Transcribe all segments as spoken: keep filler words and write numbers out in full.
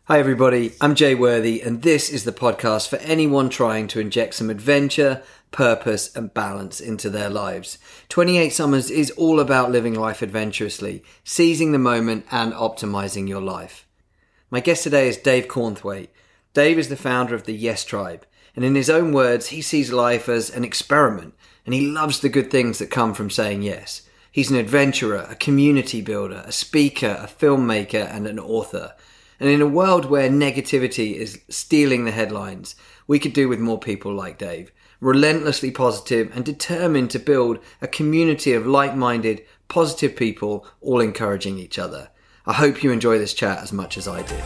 Hi everybody, I'm Jay Worthy and this is the podcast for anyone trying to inject some adventure, purpose and balance into their lives. twenty-eight Summers is all about living life adventurously, seizing the moment and optimizing your life. My guest today is Dave Cornthwaite. Dave is the founder of the Yes Tribe, and in his own words, he sees life as an experiment and he loves the good things that come from saying yes. He's an adventurer, a community builder, a speaker, a filmmaker and an author. And in a world where negativity is stealing the headlines, we could do with more people like Dave, relentlessly positive and determined to build a community of like-minded, positive people, all encouraging each other. I hope you enjoy this chat as much as I did.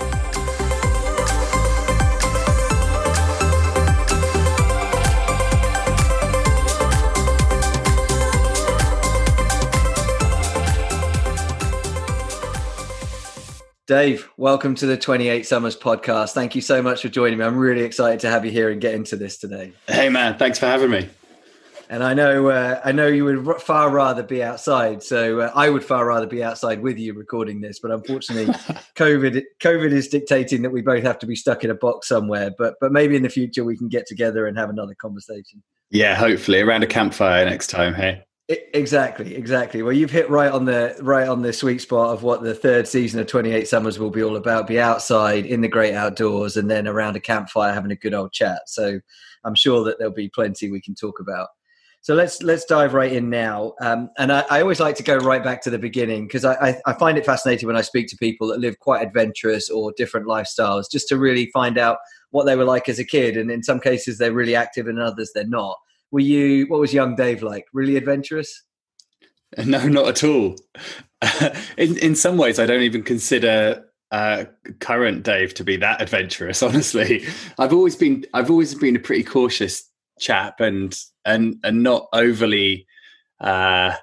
Dave, welcome to the twenty-eight Summers podcast. Thank you so much for joining me. I'm really excited to have you here and get into this today. Hey man, thanks for having me. And I know uh, I know you would far rather be outside, so uh, I would far rather be outside with you recording this. But unfortunately, COVID COVID is dictating that we both have to be stuck in a box somewhere. But but maybe in the future we can get together and have another conversation. Yeah, hopefully around a campfire next time. Hey. Exactly, exactly. Well, you've hit right on the right on the sweet spot of what the third season of twenty-eight Summers will be all about. Be outside in the great outdoors and then around a campfire having a good old chat. So I'm sure that there'll be plenty we can talk about. So let's let's dive right in now. Um, and I, I always like to go right back to the beginning because I, I, I find it fascinating when I speak to people that live quite adventurous or different lifestyles, just to really find out what they were like as a kid. And in some cases, they're really active and in others, they're not. Were you, what was young Dave like? Really adventurous? No, not at all. in in some ways, I don't even consider uh, current Dave to be that adventurous. Honestly, I've always been I've always been a pretty cautious chap and and and not overly uh,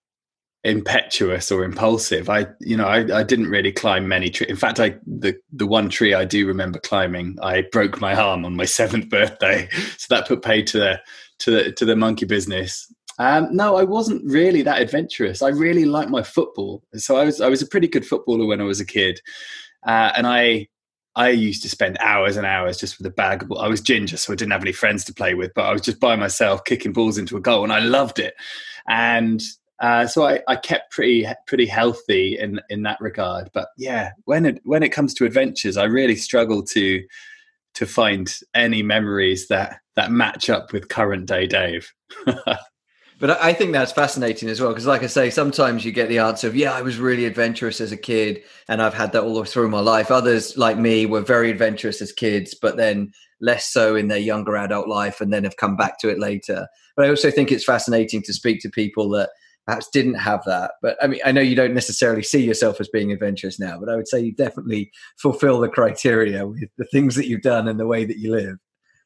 impetuous or impulsive. I you know I, I didn't really climb many trees. In fact, I the the one tree I do remember climbing, I broke my arm on my seventh birthday, so that put paid to the to the to the monkey business. Um, no, I wasn't really that adventurous. I really liked my football, so I was I was a pretty good footballer when I was a kid, uh, and I I used to spend hours and hours just with a bag of ball. I was ginger, so I didn't have any friends to play with, but I was just by myself kicking balls into a goal, and I loved it. And uh, so I, I kept pretty pretty healthy in in that regard. But yeah, when it when it comes to adventures, I really struggle to to find any memories that that match up with current day Dave. But I think that's fascinating as well, because like I say, sometimes you get the answer of, yeah, I was really adventurous as a kid and I've had that all through my life. Others like me were very adventurous as kids, but then less so in their younger adult life and then have come back to it later. But I also think it's fascinating to speak to people that perhaps didn't have that. But I mean, I know you don't necessarily see yourself as being adventurous now, but I would say you definitely fulfill the criteria with the things that you've done and the way that you live.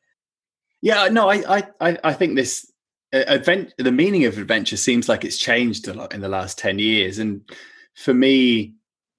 Yeah, no, I, I, I think this advent, the meaning of adventure seems like it's changed a lot in the last ten years. And for me,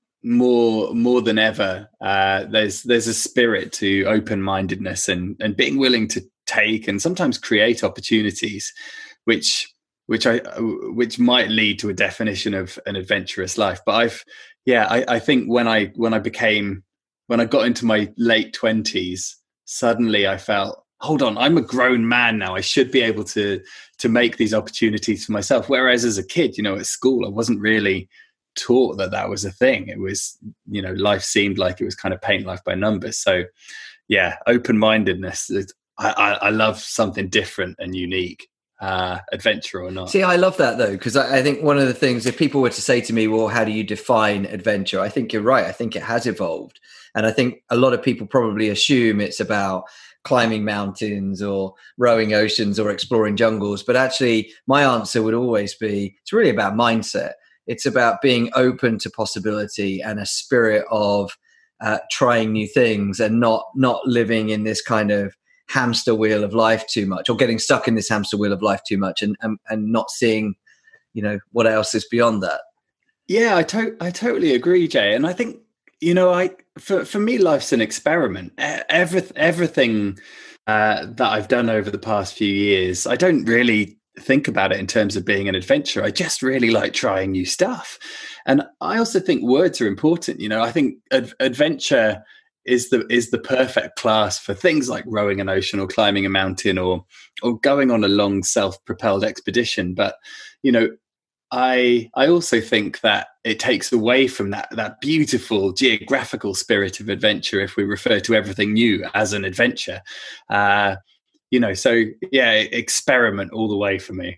more, more than ever, uh, there's, there's a spirit to open-mindedness and, and being willing to take and sometimes create opportunities, which, which I, which might lead to a definition of an adventurous life. But I've, yeah, I, I think when I, when I became, when I got into my late twenties, suddenly I felt, hold on, I'm a grown man now. I should be able to to make these opportunities for myself. Whereas as a kid, you know, at school, I wasn't really taught that that was a thing. It was, you know, life seemed like it was kind of paint life by numbers. So yeah, open-mindedness. I, I, I love something different and unique, uh, adventure or not. See, I love that though, because I, I think one of the things, if people were to say to me, well, how do you define adventure? I think you're right. I think it has evolved. And I think a lot of people probably assume it's about climbing mountains or rowing oceans or exploring jungles. But actually, my answer would always be, it's really about mindset. It's about being open to possibility and a spirit of uh, trying new things and not not living in this kind of hamster wheel of life too much, or getting stuck in this hamster wheel of life too much and and, and not seeing, you know, what else is beyond that. Yeah, I, to- I totally agree, Jay. And I think, you know, I for, for me, life's an experiment. Every, everything uh, that I've done over the past few years, I don't really think about it in terms of being an adventure. I just really like trying new stuff. And I also think words are important. You know, I think ad- adventure is the is the perfect class for things like rowing an ocean or climbing a mountain or or going on a long self-propelled expedition. But you know, I I also think that it takes away from that that beautiful geographical spirit of adventure if we refer to everything new as an adventure. Uh, you know, so yeah, experiment all the way for me.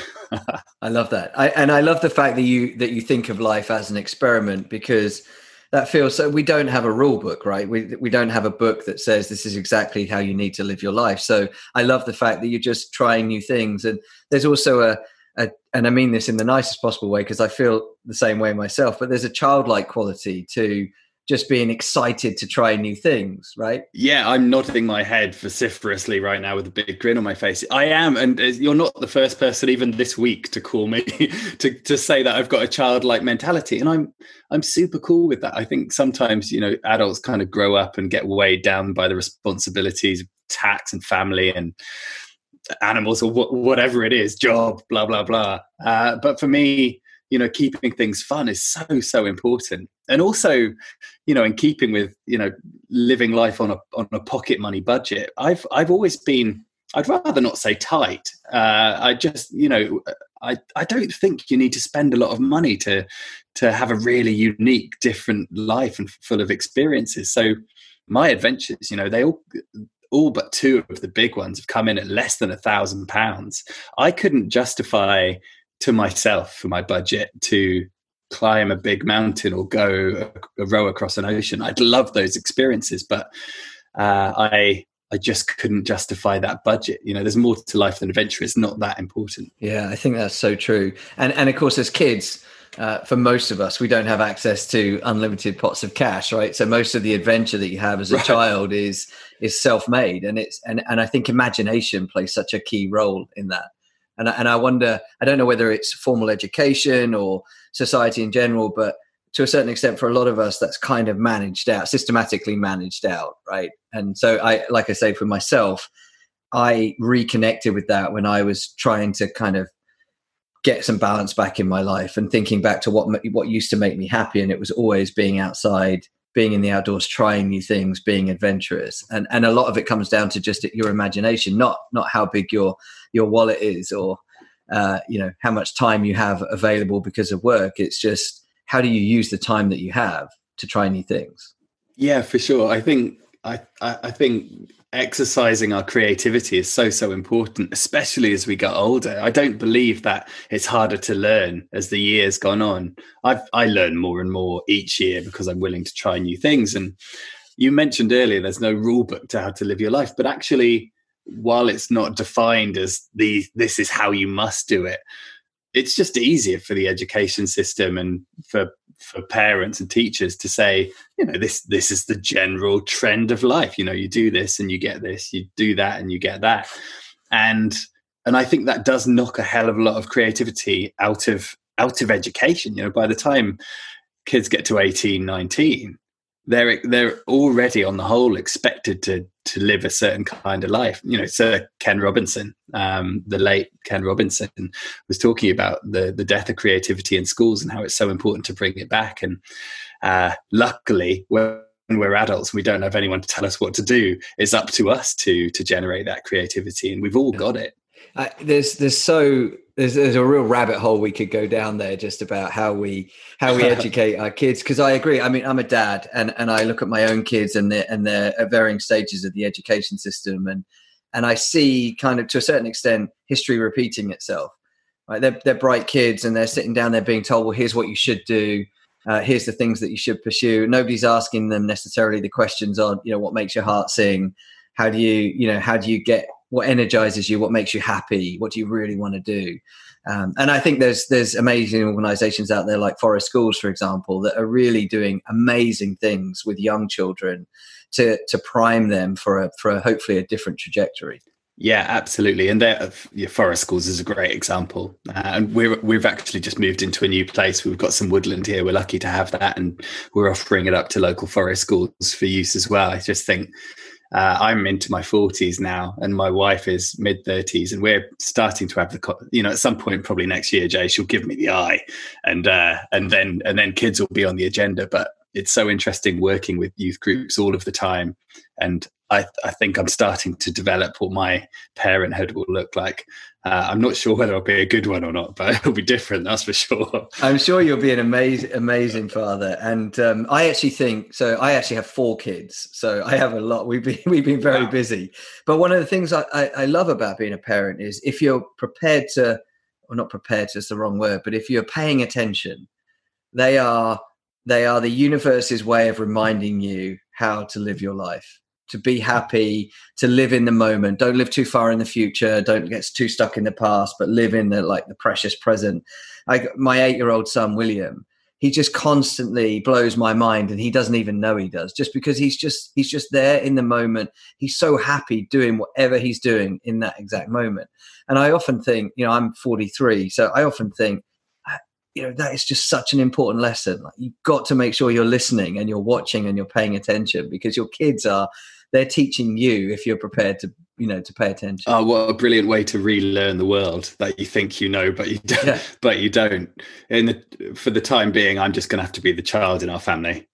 I love that. I, and I love the fact that you that you think of life as an experiment, because that feels so. We don't have a rule book, right? We we don't have a book that says this is exactly how you need to live your life. So I love the fact that you're just trying new things. And there's also a, a and I mean this in the nicest possible way, because I feel the same way myself, but there's a childlike quality to just being excited to try new things, right? Yeah, I'm nodding my head vociferously right now with a big grin on my face. I am, and you're not the first person even this week to call me to to say that I've got a childlike mentality, and I'm I'm super cool with that. I think sometimes, you know, adults kind of grow up and get weighed down by the responsibilities of tax and family and animals or wh- whatever it is, job, blah blah blah. Uh, but for me, you know, keeping things fun is so, so important. And also, you know, in keeping with, you know, living life on a on a pocket money budget, I've I've always been, I'd rather not say tight. Uh, I just, you know, I, I don't think you need to spend a lot of money to to have a really unique, different life and full of experiences. So my adventures, you know, they all all but two of the big ones have come in at less than a thousand pounds. I couldn't justify to myself for my budget to climb a big mountain or go a, a row across an ocean. I'd love those experiences, but uh, I I just couldn't justify that budget. You know, there's more to life than adventure. It's not that important. Yeah, I think that's so true. And and of course, as kids, uh, for most of us, we don't have access to unlimited pots of cash, right? So most of the adventure that you have as a right. child is is self-made, and it's and and I think imagination plays such a key role in that. And I, and I wonder, I don't know whether it's formal education or society in general, but to a certain extent, for a lot of us, that's kind of managed out, systematically managed out, right? And so I, like I say, for myself, I reconnected with that when I was trying to kind of get some balance back in my life and thinking back to what what used to make me happy. And it was always being outside, being in the outdoors, trying new things, being adventurous. And and a lot of it comes down to just your imagination, not not how big your your wallet is or uh, you know, how much time you have available because of work. It's just, how do you use the time that you have to try new things? Yeah, for sure. I think I, I think exercising our creativity is so, so important, especially as we get older. I don't believe that it's harder to learn as the years gone on. I've, I learn more and more each year because I'm willing to try new things. And you mentioned earlier, there's no rule book to how to live your life, but actually, while it's not defined as the this is how you must do it, it's just easier for the education system and for for parents and teachers to say, you know, this this is the general trend of life. You know, you do this and you get this, you do that and you get that. And and I think that does knock a hell of a lot of creativity out of out of education. You know, by the time kids get to eighteen, nineteen, they're they're already on the whole expected to to live a certain kind of life. You know, Sir Ken Robinson, um, the late Ken Robinson, was talking about the the death of creativity in schools and how it's so important to bring it back. And uh, luckily, when we're adults, we don't have anyone to tell us what to do. It's up to us to to generate that creativity, and we've all got it. Uh, there's there's so there's there's a real rabbit hole we could go down there just about how we how we educate our kids, because I agree. I mean, I'm a dad, and and I look at my own kids, and they're and they're at varying stages of the education system, and and I see kind of to a certain extent history repeating itself. Right, they're they're bright kids, and they're sitting down there being told, well, here's what you should do. Uh, here's the things that you should pursue. Nobody's asking them necessarily the questions on, you know, what makes your heart sing? How do you, you know, how do you get, what energizes you? What makes you happy? What do you really want to do? Um, and I think there's there's amazing organizations out there like Forest Schools, for example, that are really doing amazing things with young children to to prime them for a for a, hopefully a different trajectory. Yeah, absolutely. And there, yeah, Forest Schools is a great example. Uh, and we're, we've actually just moved into a new place. We've got some woodland here. We're lucky to have that. And we're offering it up to local forest schools for use as well. I just think uh, I'm into my forties now and my wife is mid thirties, and we're starting to have the, you know, at some point, probably next year, Jay, she'll give me the eye, and uh, and then and then kids will be on the agenda. But it's so interesting working with youth groups all of the time. And I, I think I'm starting to develop what my parenthood will look like. Uh, I'm not sure whether it'll be a good one or not, but it'll be different, that's for sure. I'm sure you'll be an amazing, amazing father. And um, I actually think, so I actually have four kids, so I have a lot. We've been, we've been very wow. busy. But one of the things I, I, I love about being a parent is if you're prepared to, or not prepared, is the wrong word, but if you're paying attention, they are, they are the universe's way of reminding you how to live your life. To be happy, to live in the moment. Don't live too far in the future. Don't get too stuck in the past, but live in the like the precious present. Like my eight-year-old son, William, he just constantly blows my mind, and he doesn't even know he does, just because he's just he's just there in the moment. He's so happy doing whatever he's doing in that exact moment. And I often think, you know, I'm forty-three, so I often think, you know, that is just such an important lesson. Like, you've got to make sure you're listening and you're watching and you're paying attention, because your kids are, they're teaching you if you're prepared to, you know, to pay attention. Oh, what a brilliant way to relearn the world that you think you know, but you don't. Yeah. But you don't. In the, for the time being, I'm just going to have to be the child in our family.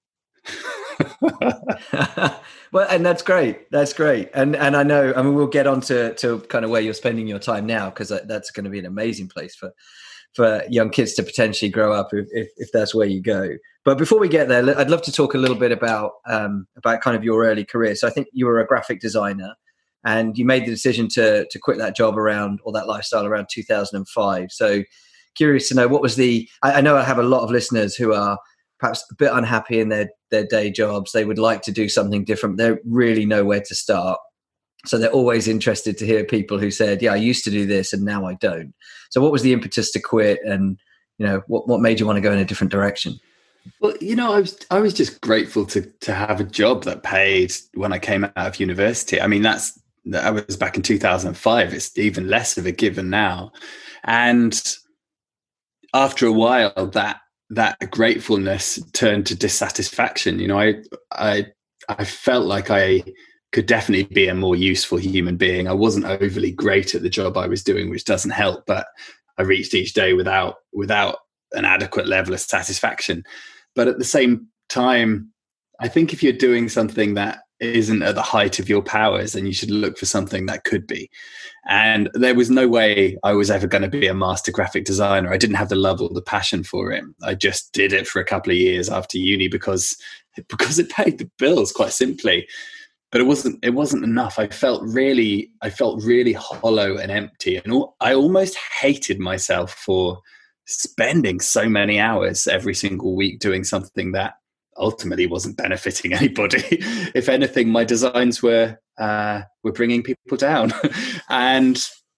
Well, and that's great. That's great. And and I know, I mean, we'll get on to, to kind of where you're spending your time now, because that's going to be an amazing place for for young kids to potentially grow up if, if, if that's where you go. But before we get there, I'd love to talk a little bit about um, about kind of your early career. So I think you were a graphic designer, and you made the decision to to quit that job around, or that lifestyle around two thousand five. So curious to know, what was the, I, I know I have a lot of listeners who are perhaps a bit unhappy in their, their day jobs. They would like to do something different. They really know where to start. So they're always interested to hear people who said, yeah, I used to do this and now I don't. So what was the impetus to quit, and, you know, what, what made you want to go in a different direction? Well, you know, I was I was just grateful to to have a job that paid when I came out of university. I mean, that's that was back in two thousand five. It's even less of a given now. And after a while, that that gratefulness turned to dissatisfaction. You know, I I I felt like I could definitely be a more useful human being. I wasn't overly great at the job I was doing, which doesn't help, but I reached each day without without an adequate level of satisfaction. But at the same time, I think if you're doing something that isn't at the height of your powers, then you should look for something that could be. And there was no way I was ever going to be a master graphic designer. I didn't have the love or the passion for it. I just did it for a couple of years after uni because because it paid the bills, quite simply. But it wasn't it wasn't enough. I felt really I felt really hollow and empty, and I almost hated myself for spending so many hours every single week doing something that ultimately wasn't benefiting anybody. If anything, my designs were uh, were bringing people down, and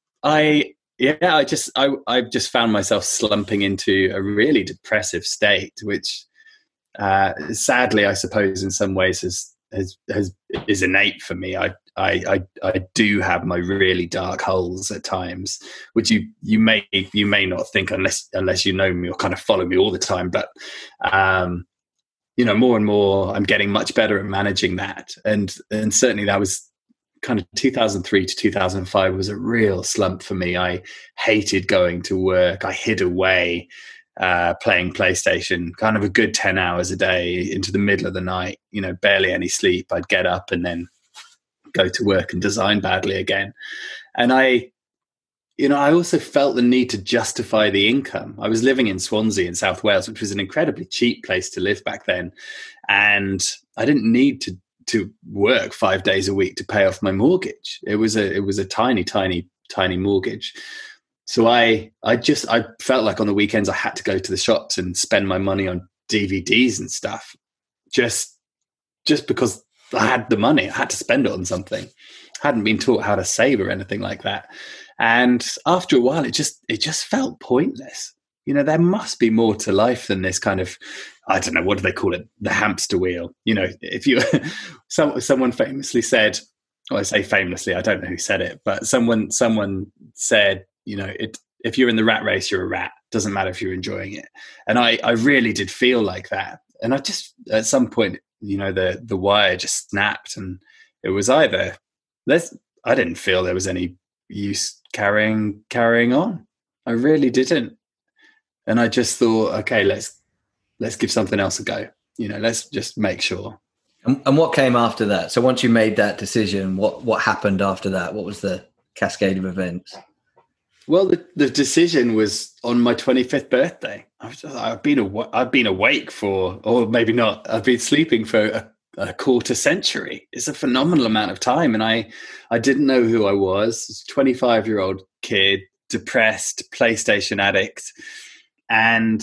I yeah I just I I just found myself slumping into a really depressive state, which uh, sadly I suppose in some ways has has has is innate for me. I I, I I do have my really dark holes at times, which you you may you may not think unless unless you know me or kind of follow me all the time. But um, you know, more and more, I'm getting much better at managing that, and and certainly that was kind of two thousand three to two thousand five was a real slump for me. I hated going to work. I hid away, uh, playing PlayStation, kind of a good ten hours a day into the middle of the night. You know, barely any sleep. I'd get up and then go to work and design badly again. And I, you know, I also felt the need to justify the income. I was living in Swansea in South Wales, which was an incredibly cheap place to live back then. And I didn't need to to work five days a week to pay off my mortgage. It was a it was a tiny, tiny, tiny mortgage. So I I just I felt like on the weekends I had to go to the shops and spend my money on D V Ds and stuff. Just just because I had the money, I had to spend it on something. I hadn't been taught how to save or anything like that. And after a while, it just it just felt pointless. You know, there must be more to life than this kind of, I don't know, what do they call it? The hamster wheel. You know, if you, some, someone famously said, well, I say famously, I don't know who said it, but someone someone said, you know, it, if you're in the rat race, you're a rat. Doesn't matter if you're enjoying it. And I, I really did feel like that. And I just, at some point, you know, the the wire just snapped, and it was either, let's, I didn't feel there was any use carrying carrying on. I really didn't. And I just thought, okay, let's let's give something else a go. you know, let's just make sure. And, and what came after that? So once you made that decision, what, what happened after that? What was the cascade of events? Well, the, the decision was on my twenty-fifth birthday. I've, I've been aw- I've been awake for, or maybe not. I've been sleeping for a, a quarter century. It's a phenomenal amount of time, and I I didn't know who I was. twenty-five year old kid, depressed, PlayStation addict, and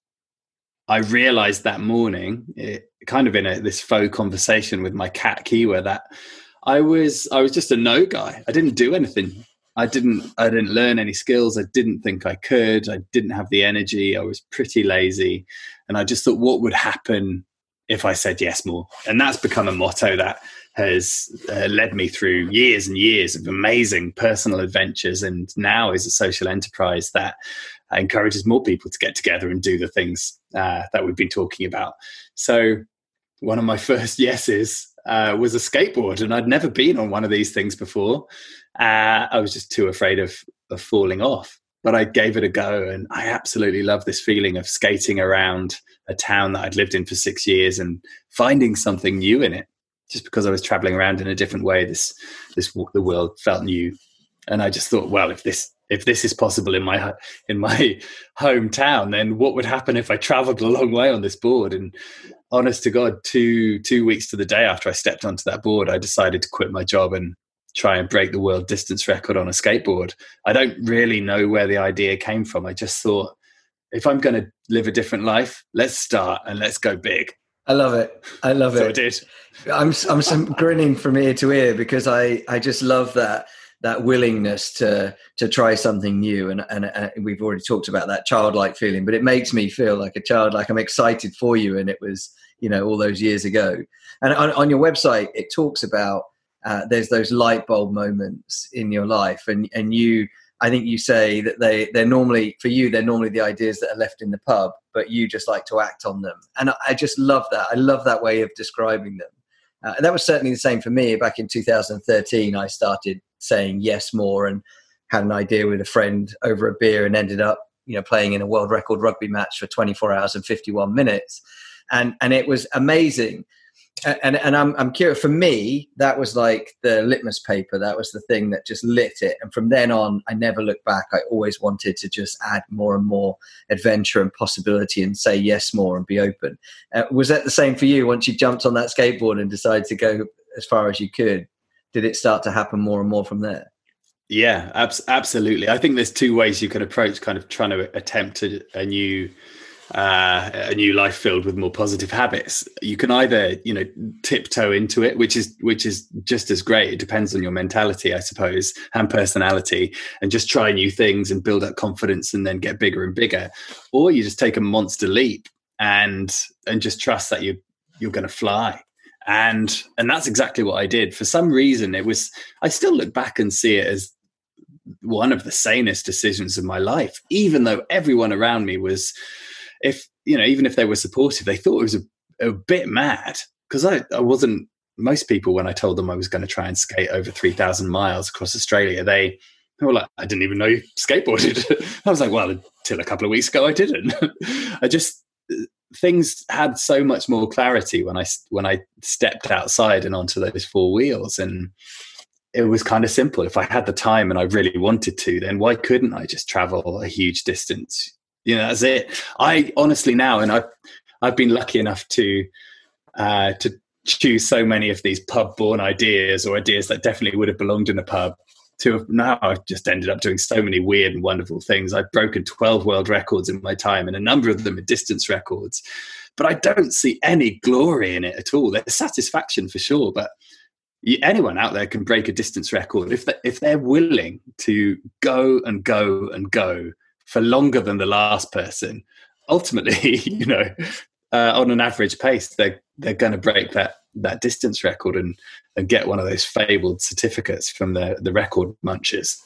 I realized that morning, it, kind of in a, this faux conversation with my cat Kiwa, that I was I was just a no guy. I didn't do anything. I didn't I didn't learn any skills. I didn't think I could. I didn't have the energy. I was pretty lazy. And I just thought, what would happen if I said yes more? And that's become a motto that has uh, led me through years and years of amazing personal adventures, and now is a social enterprise that encourages more people to get together and do the things uh, that we've been talking about. So one of my first yeses uh, was a skateboard, and I'd never been on one of these things before. Uh, I was just too afraid of, of falling off, but I gave it a go, and I absolutely love this feeling of skating around a town that I'd lived in for six years and finding something new in it. Just because I was traveling around in a different way, this this the world felt new, and I just thought, well, if this if this is possible in my in my hometown, then what would happen if I traveled a long way on this board? And honest to God, two two weeks to the day after I stepped onto that board, I decided to quit my job and try and break the world distance record on a skateboard. I don't really know where the idea came from. I just thought, if I'm going to live a different life, let's start and let's go big. I love it. I love so it. I did. I'm I'm some grinning from ear to ear because I, I just love that that willingness to to try something new, and, and and we've already talked about that childlike feeling, but it makes me feel like a child, like I'm excited for you, and it was, you know, all those years ago. And on, on your website, it talks about uh, there's those light bulb moments in your life, and and you, I think you say that they they're normally for you they're normally the ideas that are left in the pub, but you just like to act on them, and I just love that. I love that way of describing them. Uh, and that was certainly the same for me. Back in two thousand thirteen, I started saying yes more and had an idea with a friend over a beer and ended up, you know, playing in a world record rugby match for twenty-four hours and fifty-one minutes. And, and it was amazing. And, and I'm, I'm curious, for me, that was like the litmus paper. That was the thing that just lit it. And from then on, I never looked back. I always wanted to just add more and more adventure and possibility and say yes more and be open. Uh, was that the same for you once you jumped on that skateboard and decided to go as far as you could? Did it start to happen more and more from there? Yeah, abs- absolutely. I think there's two ways you can approach kind of trying to attempt a, a new uh, a new life filled with more positive habits. You can either, you know, tiptoe into it, which is which is just as great. It depends on your mentality, I suppose, and personality, and just try new things and build up confidence and then get bigger and bigger. Or you just take a monster leap and and just trust that you you're going to fly. And and that's exactly what I did. For some reason, it was, I still look back and see it as one of the sanest decisions of my life, even though everyone around me was, if, you know, even if they were supportive, they thought it was a, a bit mad, because I, I wasn't, most people, when I told them I was going to try and skate over three thousand miles across Australia, they, they were like, I didn't even know you skateboarded. I was like, well, until a couple of weeks ago, I didn't. I just, things had so much more clarity when I when I stepped outside and onto those four wheels, and it was kind of simple. If I had the time and I really wanted to, then why couldn't I just travel a huge distance? You know, that's it. I honestly now, and I've I've been lucky enough to uh, to choose so many of these pub-born ideas, or ideas that definitely would have belonged in a pub, to now I've just ended up doing so many weird and wonderful things. I've broken twelve world records in my time, and a number of them are distance records. But I don't see any glory in it at all. There's satisfaction for sure, but anyone out there can break a distance record if they, if they're willing to go and go and go for longer than the last person. Ultimately, you know, uh, on an average pace, they're they're going to break that that distance record and and get one of those fabled certificates from the the record munchers.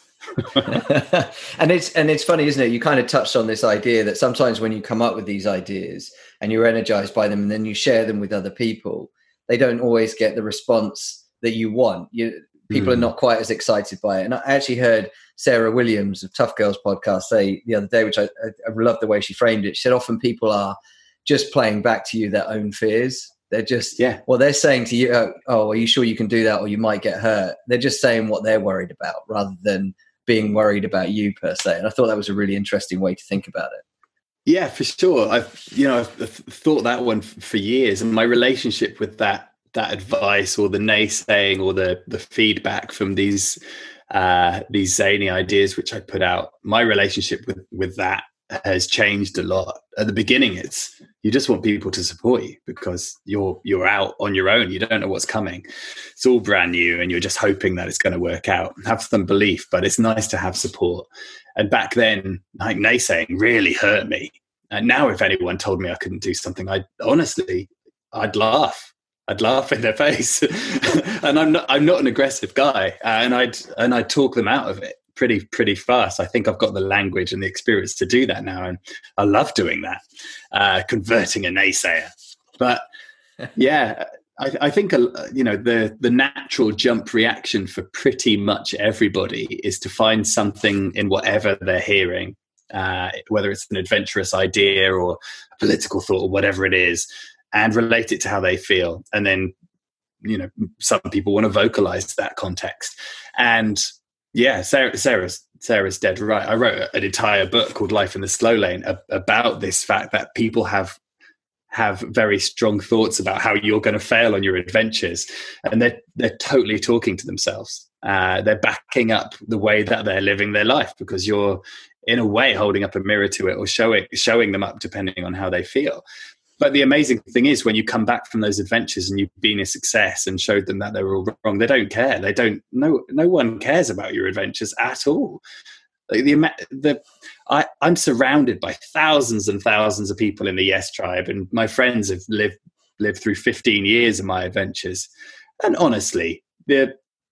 and it's and it's funny, isn't it? You kind of touched on this idea that sometimes when you come up with these ideas and you're energized by them, and then you share them with other people, they don't always get the response that you want. You people mm. are not quite as excited by it. And I actually heard Sarah Williams of Tough Girls podcast say the other day, which I, I love the way she framed it. She said often people are just playing back to you their own fears. They're just, yeah. well, they're saying to you, oh, oh, are you sure you can do that or you might get hurt? They're just saying what they're worried about rather than being worried about you per se. And I thought that was a really interesting way to think about it. Yeah, for sure. I've, you know, I've thought that one for years, and my relationship with that, that advice or the naysaying or the, the feedback from these, uh, these zany ideas, which I put out, my relationship with, with that has changed a lot. At the beginning, it's, you just want people to support you because you're, you're out on your own. You don't know what's coming. It's all brand new and you're just hoping that it's going to work out. Have some belief, but it's nice to have support. And back then, like, naysaying really hurt me. And now if anyone told me I couldn't do something, I honestly, I'd laugh. I'd laugh in their face. And I'm not, I'm not an aggressive guy. Uh, and I'd, and I'd talk them out of it pretty, pretty fast. I think I've got the language and the experience to do that now. And I love doing that, uh, converting a naysayer. But yeah, I, I think, uh, you know, the, the natural jump reaction for pretty much everybody is to find something in whatever they're hearing, uh, whether it's an adventurous idea or a political thought or whatever it is, and relate it to how they feel. And then, you know, some people want to vocalize that context. And yeah, Sarah, Sarah's, Sarah's dead right. I wrote an entire book called Life in the Slow Lane about this fact that people have have very strong thoughts about how you're going to fail on your adventures, and they're they're totally talking to themselves. Uh, they're backing up the way that they're living their life because you're, in a way, holding up a mirror to it or showing showing them up depending on how they feel. But the amazing thing is, when you come back from those adventures and you've been a success and showed them that they were all wrong, they don't care. They don't. No, no one cares about your adventures at all. Like the the I, I'm surrounded by thousands and thousands of people in the Yes Tribe, and my friends have lived lived through fifteen years of my adventures. And honestly, the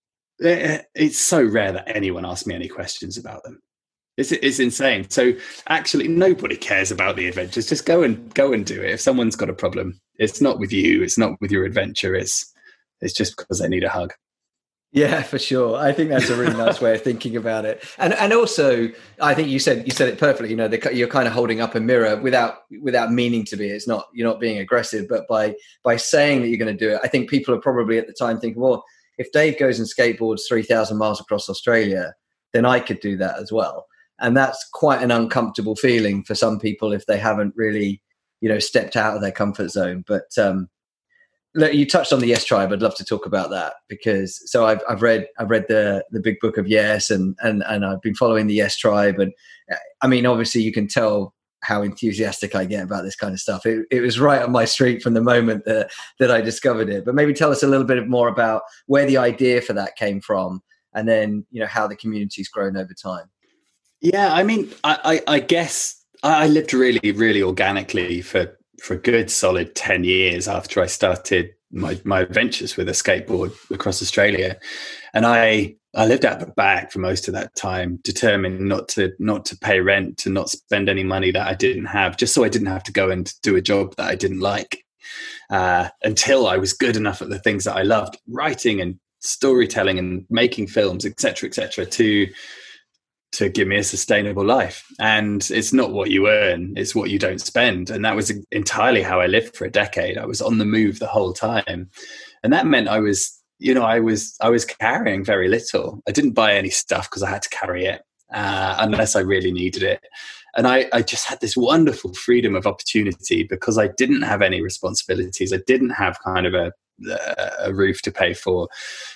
it's so rare that anyone asks me any questions about them. It's, it's insane. So actually, nobody cares about the adventures. Just go and go and do it. If someone's got a problem, it's not with you. It's not with your adventure. It's it's just because they need a hug. Yeah, for sure. I think that's a really nice way of thinking about it. And and also, I think you said you said it perfectly. You know, the, you're kind of holding up a mirror without without meaning to be. It's not, you're not being aggressive, but by by saying that you're going to do it, I think people are probably at the time thinking, well, if Dave goes and skateboards three thousand miles across Australia, then I could do that as well. And that's quite an uncomfortable feeling for some people if they haven't really, you know, stepped out of their comfort zone. But um, look, you touched on the Yes Tribe. I'd love to talk about that because so I've I've read I've read the the Big Book of Yes, and and and I've been following the Yes Tribe. And I mean, obviously, you can tell how enthusiastic I get about this kind of stuff. It, it was right on my street from the moment that that I discovered it. But maybe tell us a little bit more about where the idea for that came from, and then, you know, how the community's grown over time. Yeah, I mean, I, I, I guess I lived really, really organically for, for a good solid ten years after I started my, my adventures with a skateboard across Australia. And I, I lived out the back for most of that time, determined not to not to pay rent, to not spend any money that I didn't have, just so I didn't have to go and do a job that I didn't like, uh, until I was good enough at the things that I loved, writing and storytelling and making films, et cetera, et cetera, to to give me a sustainable life. And it's not what you earn, it's what you don't spend. And that was entirely how I lived for a decade. I was on the move the whole time. And that meant I was, you know, I was, I was carrying very little. I didn't buy any stuff because I had to carry it uh, unless I really needed it. And I, I just had this wonderful freedom of opportunity because I didn't have any responsibilities. I didn't have kind of a, a roof to pay for.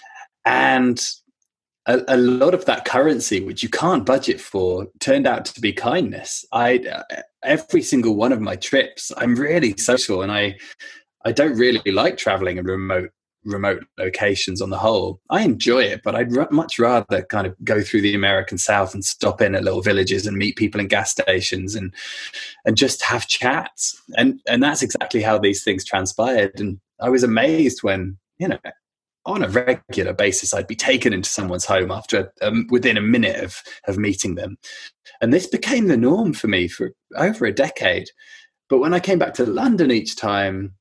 And A, a lot of that currency, which you can't budget for, turned out to be kindness. I every single one of my trips, I'm really social, and I I don't really like traveling in remote remote locations on the whole. I enjoy it, but I'd r- much rather kind of go through the American South and stop in at little villages and meet people in gas stations and and just have chats. And and that's exactly how these things transpired. And I was amazed when, you know, on a regular basis, I'd be taken into someone's home after um, within a minute of, of meeting them. And this became the norm for me for over a decade. But when I came back to London each time,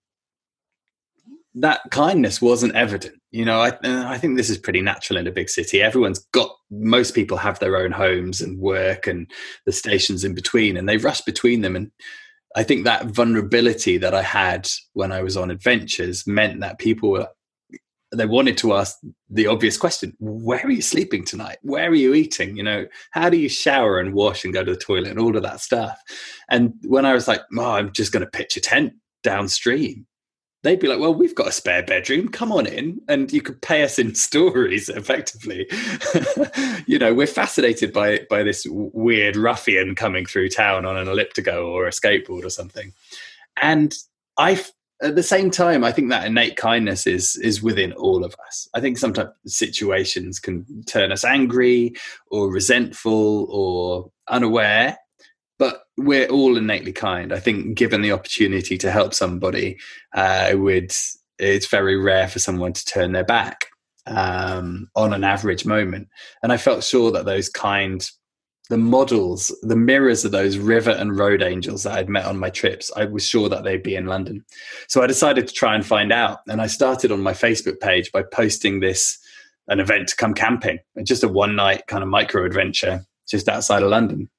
that kindness wasn't evident. You know, I, I think this is pretty natural in a big city. Everyone's got, most people have their own homes and work and the stations in between, and they rush between them. And I think that vulnerability that I had when I was on adventures meant that people were, they wanted to ask the obvious question: where are you sleeping tonight? Where are you eating? You know, how do you shower and wash and go to the toilet and all of that stuff? And when I was like, oh, I'm just going to pitch a tent downstream, they'd be like, well, we've got a spare bedroom. Come on in. And you could pay us in stories, effectively. You know, we're fascinated by, by this weird ruffian coming through town on an elliptico or a skateboard or something. And I, at the same time, I think that innate kindness is is within all of us. I think sometimes situations can turn us angry or resentful or unaware, but we're all innately kind. I think given the opportunity to help somebody, uh, would it's very rare for someone to turn their back um, on an average moment. And I felt sure that those kind, the models, the mirrors of those river and road angels that I'd met on my trips, I was sure that they'd be in London. So I decided to try and find out. And I started on my Facebook page by posting this, an event to come camping, just a one night kind of micro adventure just outside of London.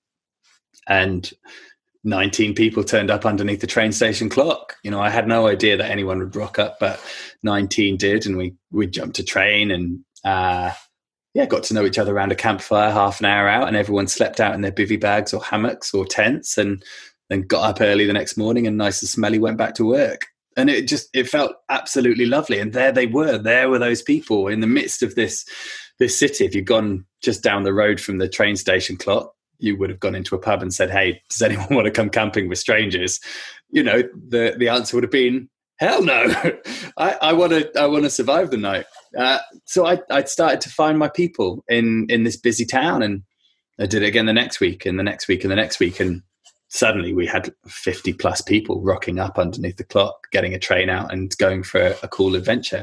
And nineteen people turned up underneath the train station clock. You know, I had no idea that anyone would rock up, but nineteen did. And we, we jumped a train and, uh, yeah, got to know each other around a campfire half an hour out, and everyone slept out in their bivvy bags or hammocks or tents, and then got up early the next morning and nice and smelly went back to work. And it just, it felt absolutely lovely. And there they were, there were those people in the midst of this, this city. If you'd gone just down the road from the train station clock, you would have gone into a pub and said, hey, does anyone want to come camping with strangers? You know, the, the answer would have been, hell no. I, I want to I want to survive the night. Uh, so I, I'd started to find my people in, in this busy town, and I did it again the next week and the next week and the next week. And suddenly we had fifty plus people rocking up underneath the clock, getting a train out and going for a, a cool adventure.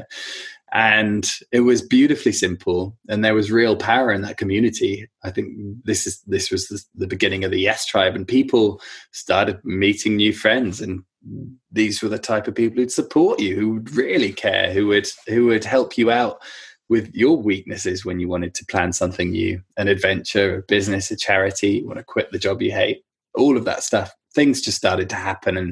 And it was beautifully simple, and there was real power in that community. I think this is this was the, the beginning of the Yes Tribe, and people started meeting new friends, and these were the type of people who'd support you, who would really care, who would who would help you out with your weaknesses when you wanted to plan something new, an adventure, a business, a charity, you want to quit the job you hate, all of that stuff. Things just started to happen, and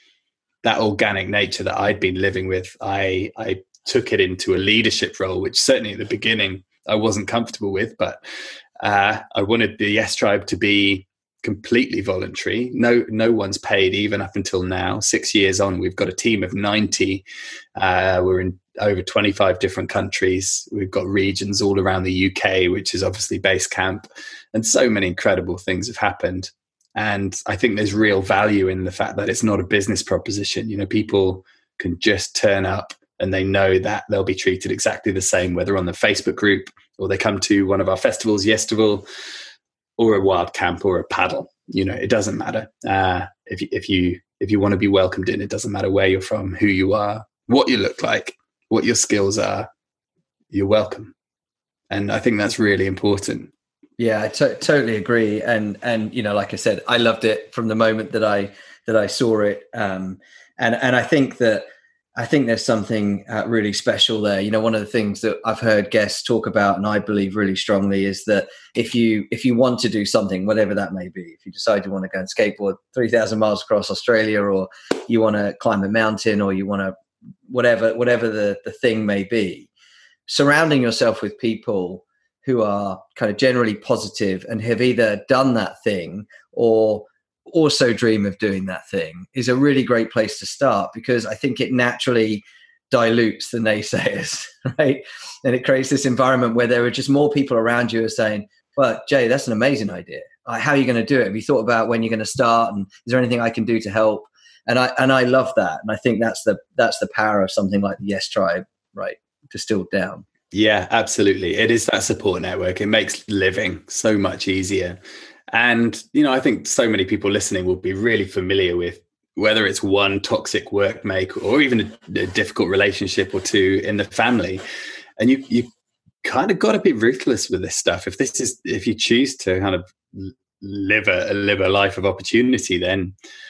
that organic nature that I'd been living with, I I took it into a leadership role, which certainly at the beginning I wasn't comfortable with, but uh, I wanted the Yes Tribe to be completely voluntary. No, no one's paid even up until now. Six years on, we've got a team of ninety. Uh, we're in over twenty-five different countries. We've got regions all around the U K, which is obviously base camp, and so many incredible things have happened. And I think there's real value in the fact that it's not a business proposition. You know, people can just turn up and they know that they'll be treated exactly the same, whether on the Facebook group or they come to one of our festivals, Yestival, or a wild camp or a paddle. You know, it doesn't matter. Uh, if you, if you if you want to be welcomed in, it doesn't matter where you're from, who you are, what you look like, what your skills are. You're welcome, and I think that's really important. Yeah, I t- totally agree. And and you know, like I said, I loved it from the moment that I that I saw it. Um, and and I think that. I think there's something uh, really special there. You know, one of the things that I've heard guests talk about, and I believe really strongly, is that if you if you want to do something, whatever that may be, if you decide you want to go and skateboard three thousand miles across Australia, or you want to climb a mountain, or you want to whatever whatever the, the thing may be, surrounding yourself with people who are kind of generally positive and have either done that thing or also dream of doing that thing is a really great place to start, because I think it naturally dilutes the naysayers, right? And it creates this environment where there are just more people around you who are saying, well, Jay, that's an amazing idea. How are you going to do it? Have you thought about when you're going to start? And is there anything I can do to help? And I and I love that. And I think that's the that's the power of something like the Yes Tribe, right? Distilled down. Yeah, absolutely. It is that support network. It makes living so much easier. And, you know, I think so many people listening will be really familiar with whether it's one toxic workmate or even a, a difficult relationship or two in the family. And you you kind of got to be ruthless with this stuff. If this is if you choose to kind of live a live a life of opportunity, then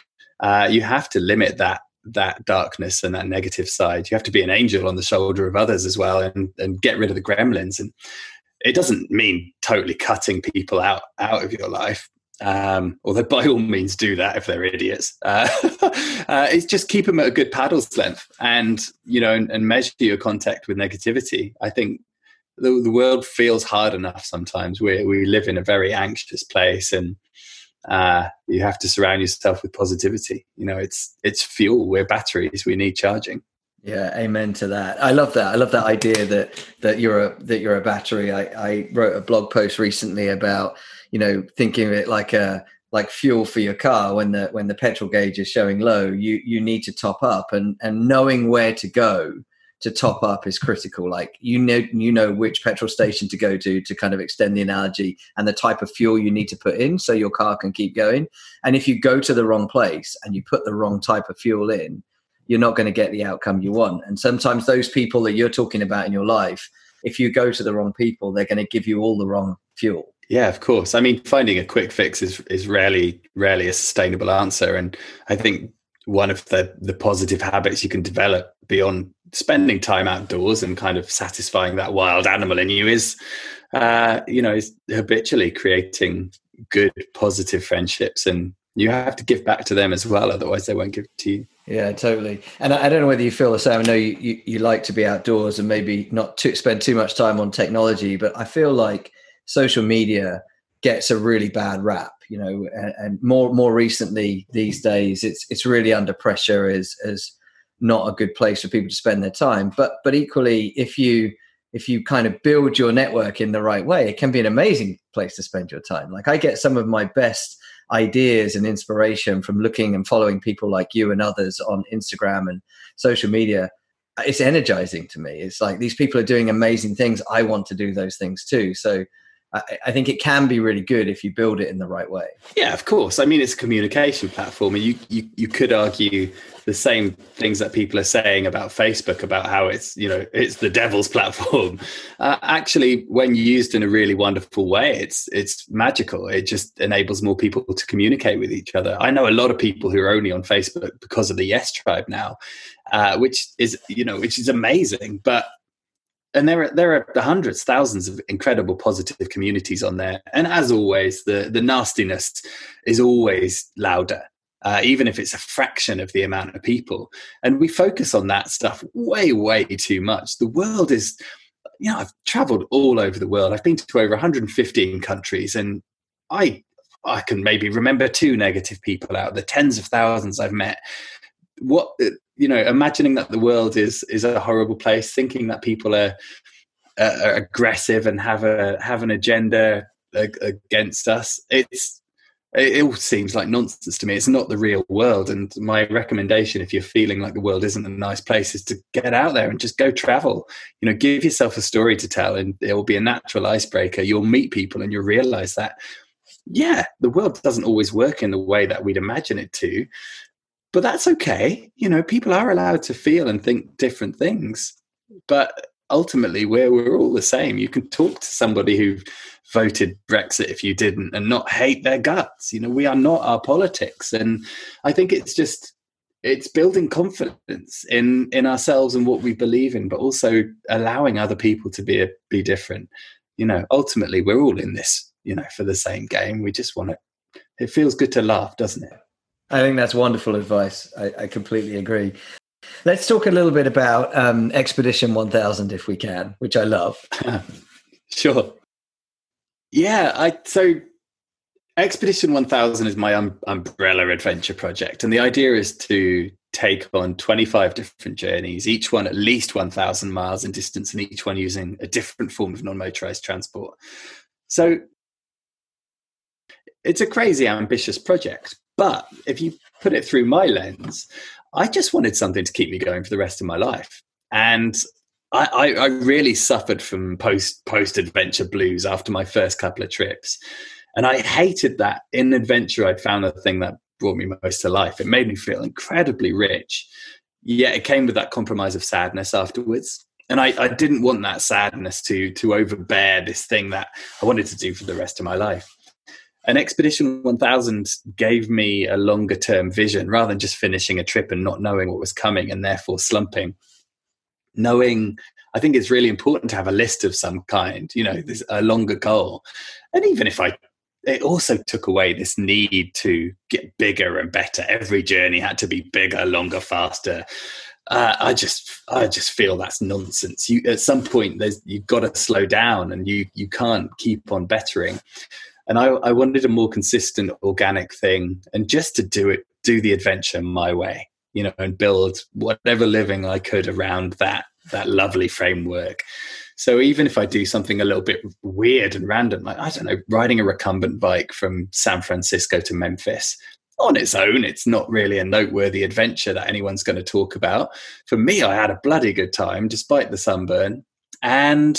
uh, you have to limit that that darkness and that negative side. You have to be an angel on the shoulder of others as well, and and get rid of the gremlins. And it doesn't mean totally cutting people out out of your life. Um, although by all means do that if they're idiots. Uh, uh, it's just keep them at a good paddle's length, and you know, and, and measure your contact with negativity. I think the, the world feels hard enough sometimes. We we live in a very anxious place, and uh, you have to surround yourself with positivity. You know, it's it's fuel. We're batteries. We need charging. Yeah, amen to that. I love that. I love that idea that that you're a that you're a battery. I, I wrote a blog post recently about, you know, thinking of it like a like fuel for your car. When the when the petrol gauge is showing low, you you need to top up, and and knowing where to go to top up is critical. Like, you know you know which petrol station to go to to kind of extend the analogy, and the type of fuel you need to put in so your car can keep going. And if you go to the wrong place and you put the wrong type of fuel in, you're not going to get the outcome you want. And sometimes those people that you're talking about in your life, if you go to the wrong people, they're going to give you all the wrong fuel. Yeah, of course. I mean, finding a quick fix is is rarely rarely a sustainable answer. And I think one of the the positive habits you can develop beyond spending time outdoors and kind of satisfying that wild animal in you is, uh, you know, is habitually creating good, positive friendships. And you have to give back to them as well. Otherwise, they won't give it to you. Yeah, totally. And I, I don't know whether you feel the same. I know you, you, you like to be outdoors and maybe not to spend too much time on technology, but I feel like social media gets a really bad rap, you know, and, and more more recently these days, it's it's really under pressure as as not a good place for people to spend their time. But but equally, if you if you kind of build your network in the right way, it can be an amazing place to spend your time. Like, I get some of my best ideas and inspiration from looking and following people like you and others on Instagram and social media. It's energizing to me. It's like, these people are doing amazing things. I want to do those things too. So I, I think it can be really good if you build it in the right way. Yeah, of course. I mean, it's a communication platform, and you you you could argue the same things that people are saying about Facebook, about how it's, you know, it's the devil's platform. Uh, actually, when used in a really wonderful way, it's it's magical. It just enables more people to communicate with each other. I know a lot of people who are only on Facebook because of the Yes Tribe now, uh, which is, you know, which is amazing. But and there are there are hundreds, thousands of incredible positive communities on there. And as always, the the nastiness is always louder. Uh, even if it's a fraction of the amount of people. And we focus on that stuff way, way too much. The world is, you know, I've traveled all over the world. I've been to over one hundred fifteen countries, and I I can maybe remember two negative people out of the tens of thousands I've met. What, you know, imagining that the world is is a horrible place, thinking that people are, uh, are aggressive and have a have an agenda against us. It's It all seems like nonsense to me. It's not the real world. And my recommendation, if you're feeling like the world isn't a nice place, is to get out there and just go travel. You know, give yourself a story to tell, and it will be a natural icebreaker. You'll meet people and you'll realize that, yeah, the world doesn't always work in the way that we'd imagine it to. But that's okay. You know, people are allowed to feel and think different things. But ultimately, we're, we're all the same. You can talk to somebody who voted Brexit if you didn't and not hate their guts. You know, we are not our politics. And I think it's just, it's building confidence in, in ourselves and what we believe in, but also allowing other people to be, a, be different. You know, ultimately, we're all in this, you know, for the same game. We just want to, it feels good to laugh, doesn't it? I think that's wonderful advice. I, I completely agree. Let's talk a little bit about um, Expedition one thousand, if we can, which I love. Sure. Yeah, I so Expedition one thousand is my um, umbrella adventure project. And the idea is to take on twenty-five different journeys, each one at least one thousand miles in distance, and each one using a different form of non-motorized transport. So it's a crazy ambitious project. But if you put it through my lens, I just wanted something to keep me going for the rest of my life. And I, I, I really suffered from post post adventure blues after my first couple of trips. And I hated that in adventure, I'd found the thing that brought me most to life. It made me feel incredibly rich. Yet it came with that compromise of sadness afterwards. And I, I didn't want that sadness to, to overbear this thing that I wanted to do for the rest of my life. And Expedition one thousand gave me a longer term vision rather than just finishing a trip and not knowing what was coming and therefore slumping. Knowing, I think it's really important to have a list of some kind, you know, there's a longer goal. And even if I, it also took away this need to get bigger and better. Every journey had to be bigger, longer, faster. Uh, I just, I just feel that's nonsense. You, at some point, there's you've got to slow down, and you you can't keep on bettering. And I, I wanted a more consistent, organic thing, and just to do it, do the adventure my way, you know, and build whatever living I could around that that lovely framework. So even if I do something a little bit weird and random, like, I don't know, riding a recumbent bike from San Francisco to Memphis, on its own, it's not really a noteworthy adventure that anyone's going to talk about. For me, I had a bloody good time despite the sunburn. And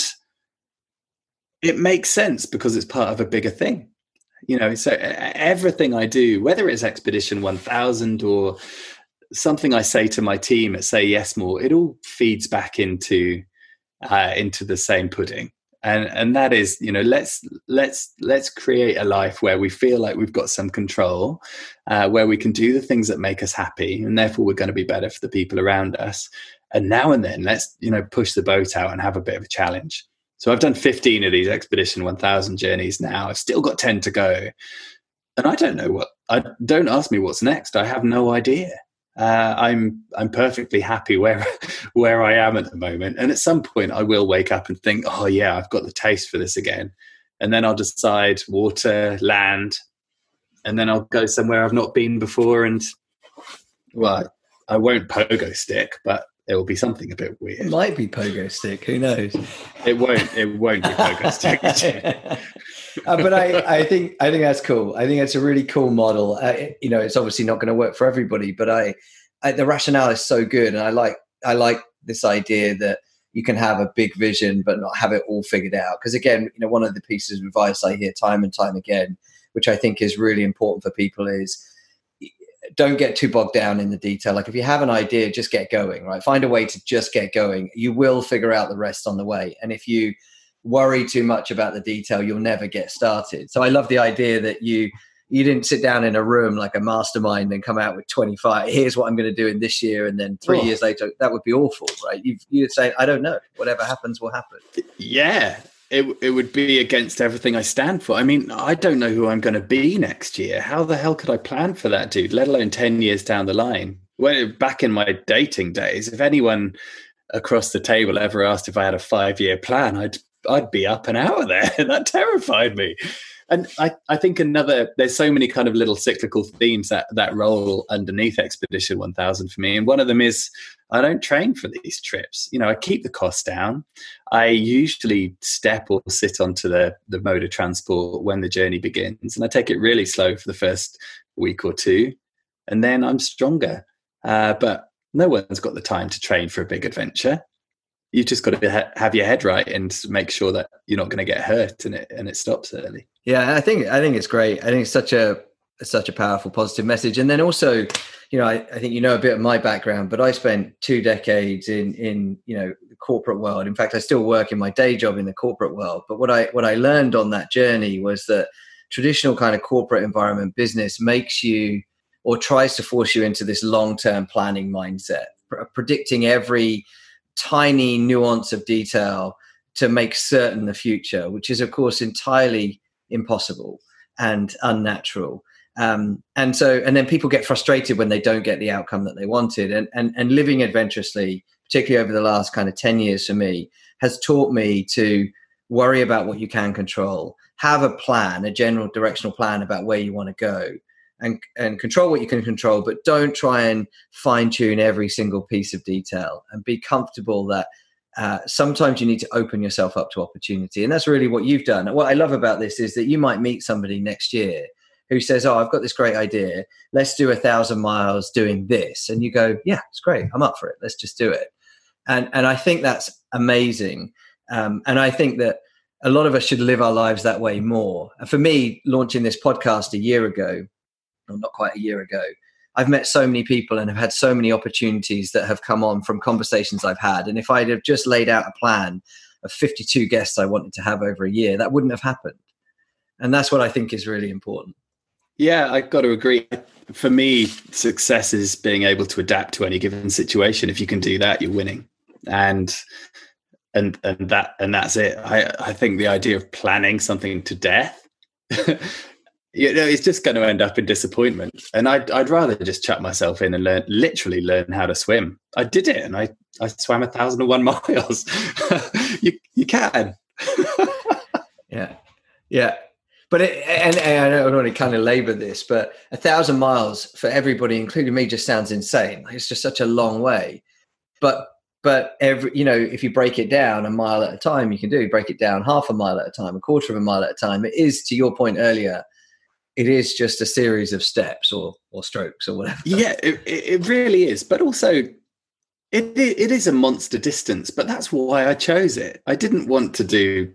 it makes sense because it's part of a bigger thing. You know, so everything I do, whether it's Expedition one thousand or something I say to my team at Say Yes More, it all feeds back into uh, into the same pudding. And and that is, you know, let's let's let's create a life where we feel like we've got some control, uh, where we can do the things that make us happy, and therefore we're going to be better for the people around us. And now and then, let's, you know, push the boat out and have a bit of a challenge. So I've done fifteen of these Expedition one thousand journeys now. I've still got ten to go, and I don't know what. I don't ask me what's next. I have no idea. Uh, I'm I'm perfectly happy where where I am at the moment, and at some point I will wake up and think, oh yeah, I've got the taste for this again, and then I'll decide water, land, and then I'll go somewhere I've not been before, and well, I won't pogo stick, but it will be something a bit weird. It might be pogo stick. Who knows? It won't. It won't be pogo stick. uh, but I, I think I think that's cool. I think it's a really cool model. Uh, it, you know, it's obviously not going to work for everybody, but I, I, the rationale is so good, and I like I like this idea that you can have a big vision but not have it all figured out. Because again, you know, one of the pieces of advice I hear time and time again, which I think is really important for people, is don't get too bogged down in the detail. Like if you have an idea, just get going, right? Find a way to just get going. You will figure out the rest on the way. And if you worry too much about the detail, you'll never get started. So I love the idea that you you didn't sit down in a room like a mastermind and come out with twenty-five, here's what I'm going to do in this year. And then three oh. years later, that would be awful, right? You've, you'd say, I don't know. Whatever happens will happen. Yeah. It it would be against everything I stand for. I mean, I don't know who I'm going to be next year. How the hell could I plan for that, dude? Let alone ten years down the line. When back in my dating days, if anyone across the table ever asked if I had a five-year plan, I'd I'd be up and out of there. That terrified me. And I, I think another, there's so many kind of little cyclical themes that, that roll underneath Expedition one thousand for me. And one of them is I don't train for these trips. You know, I keep the costs down. I usually step or sit onto the, the mode of transport when the journey begins. And I take it really slow for the first week or two. And then I'm stronger. Uh, but no one's got the time to train for a big adventure. You've just got to ha- have your head right and make sure that you're not going to get hurt and it and it stops early. Yeah, I think I think it's great. I think it's such a such a powerful, positive message. And then also, you know, I, I think you know a bit of my background, but I spent two decades in in you know the corporate world. In fact, I still work in my day job in the corporate world. But what I what I learned on that journey was that traditional kind of corporate environment business makes you or tries to force you into this long-term planning mindset, pr- predicting every tiny nuance of detail to make certain the future, which is of course entirely impossible and unnatural. Um, and so, and then people get frustrated when they don't get the outcome that they wanted. And, and, and living adventurously, particularly over the last kind of ten years for me, has taught me to worry about what you can control, have a plan, a general directional plan about where you want to go, and, and control what you can control, but don't try and fine tune every single piece of detail, and be comfortable that uh, sometimes you need to open yourself up to opportunity. And that's really what you've done. What I love about this is that you might meet somebody next year who says, oh, I've got this great idea. Let's do a thousand miles doing this. And you go, yeah, it's great. I'm up for it. Let's just do it. And, and I think that's amazing. Um, and I think that a lot of us should live our lives that way more. And for me, launching this podcast a year ago, or not quite a year ago, I've met so many people and have had so many opportunities that have come on from conversations I've had. And if I'd have just laid out a plan of fifty-two guests I wanted to have over a year, that wouldn't have happened. And that's what I think is really important. Yeah, I've got to agree. For me, success is being able to adapt to any given situation. If you can do that, you're winning. And and and that and that's it. I, I think the idea of planning something to death you know, it's just going to end up in disappointment. And I'd, I'd rather just chuck myself in and learn, literally learn how to swim. I did it, and I, I swam a thousand and one miles. you, you can. yeah. Yeah. But it, and, and I don't want to kind of labor this, but a thousand miles for everybody, including me, just sounds insane. It's just such a long way. But but every, you know, if you break it down a mile at a time, you can do break it down half a mile at a time, a quarter of a mile at a time. It is, to your point earlier, it is just a series of steps or or strokes or whatever. Yeah, it, it really is. But also, it it is a monster distance. But that's why I chose it. I didn't want to do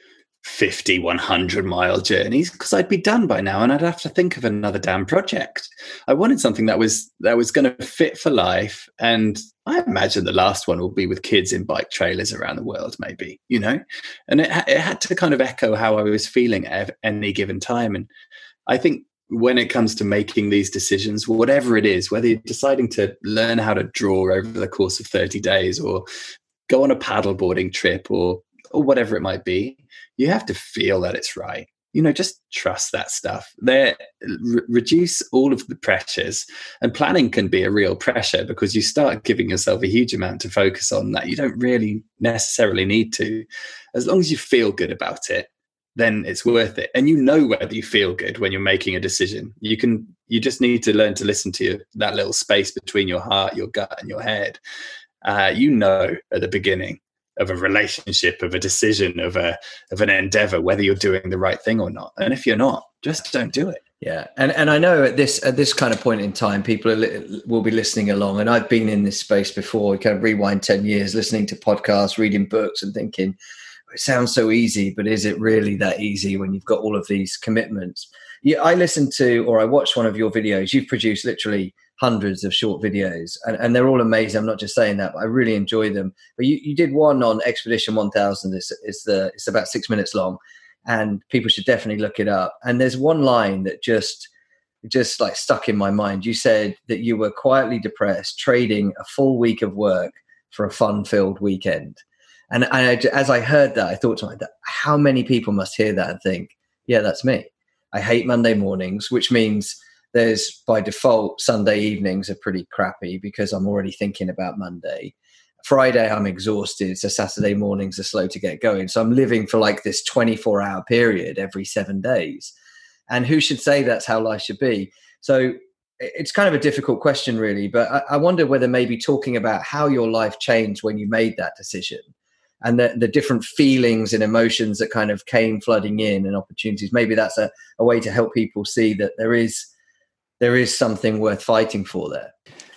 fifty, one hundred mile journeys because I'd be done by now and I'd have to think of another damn project. I wanted something that was that was going to fit for life. And I imagine the last one will be with kids in bike trailers around the world, maybe, you know, and it, it had to kind of echo how I was feeling at any given time. And I think when it comes to making these decisions, whatever it is, whether you're deciding to learn how to draw over the course of thirty days or go on a paddleboarding trip or or whatever it might be, you have to feel that it's right. You know, just trust that stuff. There, re- reduce all of the pressures. And planning can be a real pressure because you start giving yourself a huge amount to focus on that you don't really necessarily need to. As long as you feel good about it, then it's worth it. And you know whether you feel good when you're making a decision. You can, you just need to learn to listen to your, that little space between your heart, your gut, and your head. Uh, you know at the beginning of a relationship, of a decision, of a of an endeavor, whether you're doing the right thing or not. And if you're not, just don't do it. Yeah, and and I know at this at this kind of point in time, people are li- will be listening along. And I've been in this space before. Kind of rewind ten years, listening to podcasts, reading books, and thinking it sounds so easy, but is it really that easy when you've got all of these commitments? Yeah, I listened to or I watched one of your videos. You've produced literally hundreds of short videos and, and they're all amazing. I'm not just saying that, but I really enjoy them. But you, you did one on Expedition one thousand. It's, it's, the, it's about six minutes long and people should definitely look it up. And there's one line that just, just like stuck in my mind. You said that you were quietly depressed, trading a full week of work for a fun-filled weekend. And I, as I heard that, I thought to myself, how many people must hear that and think, yeah, that's me. I hate Monday mornings, which means there's by default Sunday evenings are pretty crappy because I'm already thinking about Monday. Friday, I'm exhausted. So Saturday mornings are slow to get going. So I'm living for like this twenty-four hour period every seven days. And who should say that's how life should be? So it's kind of a difficult question, really. But I, I wonder whether maybe talking about how your life changed when you made that decision and the, the different feelings and emotions that kind of came flooding in and opportunities, maybe that's a, a way to help people see that there is there is something worth fighting for there.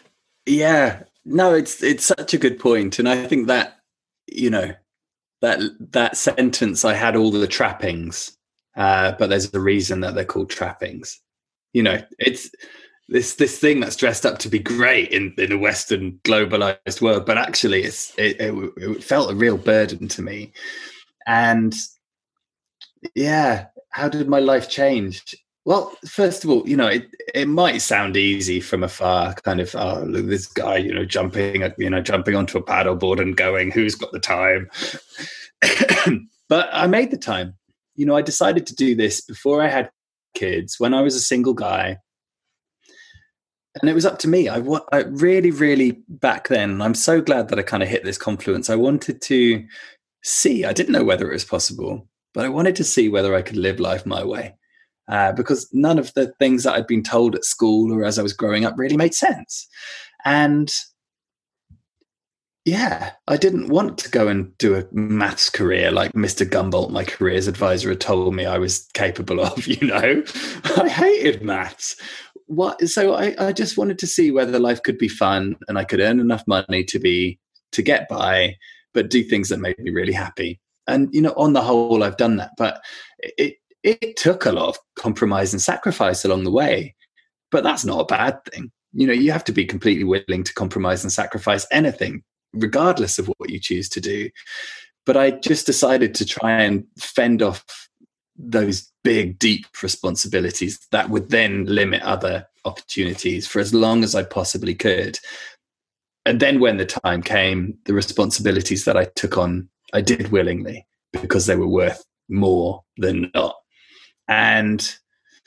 Yeah, no, it's it's such a good point. And I think that, you know, that that sentence, I had all the trappings, uh, but there's a reason that they're called trappings. You know, it's this this thing that's dressed up to be great in, in the Western globalized world, but actually it's it, it, it felt a real burden to me. And yeah, how did my life change? Well, first of all, you know, it, it might sound easy from afar, kind of, oh, look, this guy, you know, jumping, you know, jumping onto a paddleboard and going, who's got the time? But I made the time. You know, I decided to do this before I had kids, when I was a single guy. And it was up to me. I, I really, really, back then, I'm so glad that I kind of hit this confluence. I wanted to see, I didn't know whether it was possible, but I wanted to see whether I could live life my way. Uh, because none of the things that I'd been told at school or as I was growing up really made sense. And yeah, I didn't want to go and do a maths career like Mister Gumboldt, my careers advisor, had told me I was capable of, you know. I hated maths. What? So I, I just wanted to see whether life could be fun and I could earn enough money to be to get by, but do things that made me really happy. And, you know, on the whole, I've done that. But it It took a lot of compromise and sacrifice along the way, but that's not a bad thing. You know, you have to be completely willing to compromise and sacrifice anything, regardless of what you choose to do. But I just decided to try and fend off those big, deep responsibilities that would then limit other opportunities for as long as I possibly could. And then when the time came, the responsibilities that I took on, I did willingly because they were worth more than not. And